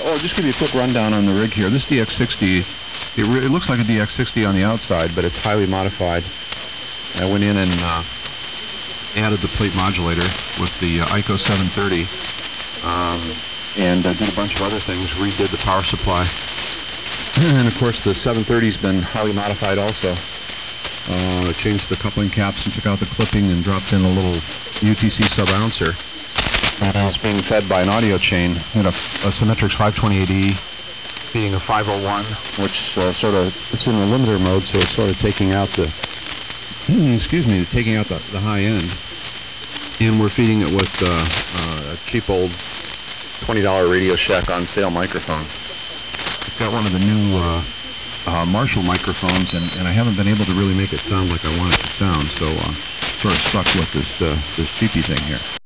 Oh, just give you a quick rundown on the rig here. This DX60, it looks like a DX60 on the outside, but it's highly modified. I went in and added the plate modulator with the ICO 730, and did a bunch of other things, redid the power supply. And of course the 730's been highly modified also. I changed the coupling caps and took out the clipping and dropped in a little UTC sub-ouncer. It's being fed by an audio chain. We had a Symmetrix 528E feeding a 501, which it's in the limiter mode, so it's sort of taking out the, taking out the high end. And we're feeding it with a cheap old $20 Radio Shack on sale microphone. It's got one of the new Marshall microphones, and I haven't been able to really make it sound like I want it to sound, so sort of stuck with this cheapy thing here.